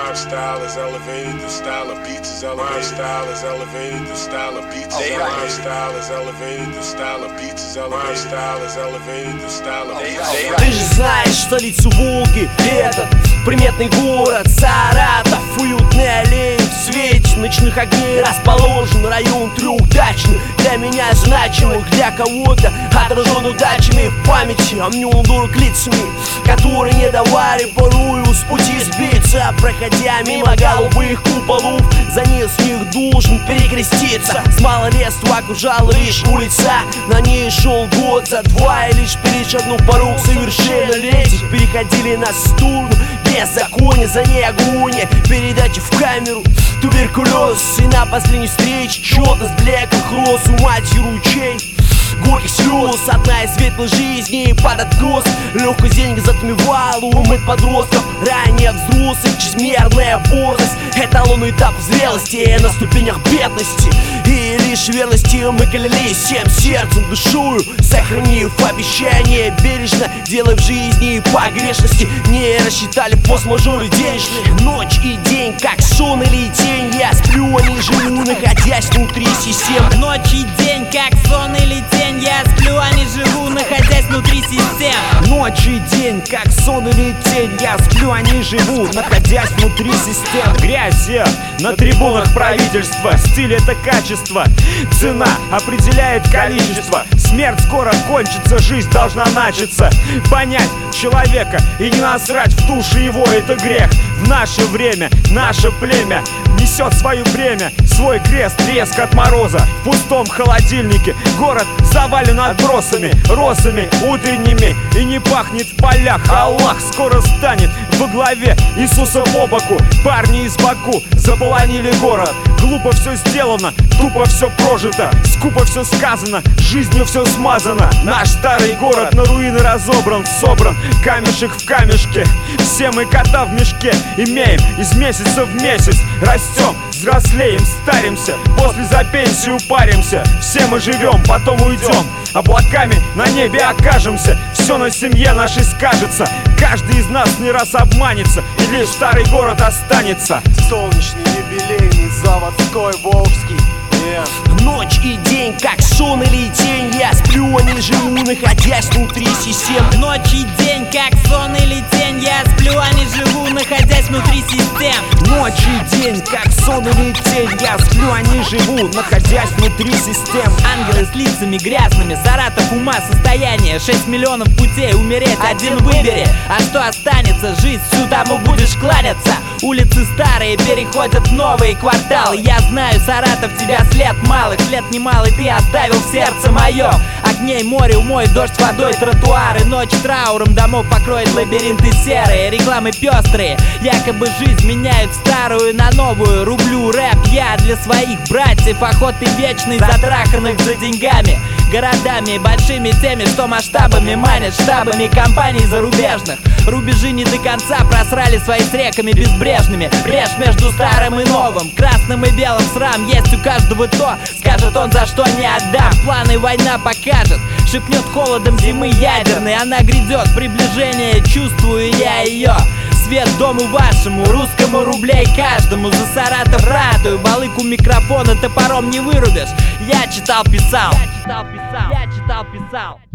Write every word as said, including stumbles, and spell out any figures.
Rhyme style is elevated, the style of beats is elevated. Rhyme style is elevated, the style of beats is elevated. Rhyme style is elevated, the style of beats is elevated. Rhyme style is elevated, the style of beats is elevated. Ты же знаешь столицу Волги, этот приметный город Саратов. Уютные аллеи в свете ночных огней расположен район трехдачный, для меня значимых, для кого-то отражен удачами в памяти, а мне он дорог лицами, которые не давали порою с пути сбиться. Проходя мимо голубых куполов, за нескольких должен перекреститься. С малолетства окружала лишь улица, на ней шел год за два, и лишь перешагнув порог совершеннолетия переходили на сторону беззакония, за ней агония, передачи в камеру, туберкулез. И на последней встрече четность блеклых роз, у матери ручей горьких слез. Одна из светлой жизни под откос, легкость денег затмевала умы подростков. Ранее взрослых, чрезмерная борзость, эталонный этап зрелости на ступенях бедности. И лишь верности мы клялись всем сердцем, душою, сохранив обещание бережно, делая в жизни погрешности. Не рассчитали форс-мажоры денежные. Ночь и день, как сон или тень, я сплю, а не живу, находясь внутри систем. Ночь и день, как сон или тень, я сплю, а не живу, находясь внутри систем. Ночь и день, как сон или тень, я сплю, а не живу, находясь внутри систем. Грязь на трибунах правительства, стиль — это качество, цена определяет количество. Смерть скоро кончится, жизнь должна начаться. Понять человека и не насрать в душу его — это грех. В наше время наше племя несет свое бремя, свой крест, треск от мороза. В пустом холодильнике город завален отбросами, росами утренними, и не пахнет в полях. Аллах скоро станет во главе, Иисуса по боку. Парни из Баку заполонили город. Глупо все сделано, тупо все прожито, скупо все сказано, жизнью все смазано. Наш старый город на руины разобран, собран камешек в камешке. Все мы кота в мешке имеем, из месяца в месяц растем, взрослеем, старимся, после за пенсию паримся. Все мы живем, потом уйдем, облаками на небе окажемся. Все на семье нашей скажется, каждый из нас не раз обманется, и лишь старый город останется. Солнечный, юбилейный, заводской, волжский. Yeah. Ночь и день, как сон или тень, я сплю, а не живу, находясь внутри систем. Ночь и день, как сон или тень, я сплю, а не живу, находясь внутри систем. Ночь и день, как сон или тень, я сплю, а не живу, находясь внутри систем. Ангелы с лицами грязными, Саратов ума состояние, шесть миллионов путей, умереть один выбери. А что останется, жизнь всю тому будешь кланяться. Улицы старые переходят в новые кварталы. Я знаю, Саратов, тебя след малых, след немалый ты оставил в сердце моем. Огней море, умой, дождь водой, тротуары. Ночь трауром домов покроет лабиринты серые. Рекламы пестрые, якобы жизнь меняют старую на новую. Рублю рэп я для своих братьев, охоты вечной, затраханных за деньгами, городами большими теми, что масштабами манят, штабами компаний зарубежных. Рубежи не до конца просрали свои с реками безбрежными. Брешь между старым и новым, красным и белым срам есть у каждого то, скажет он, за что не отдам. Планы война покажет, шепнет холодом зимы ядерной. Она грядет, приближение, чувствую я ее. Свет дому вашему, русскому рублей каждому. За Саратов ратую, балыку микрофона топором не вырубишь. Я читал, писал, я читал, писал, я читал, писал.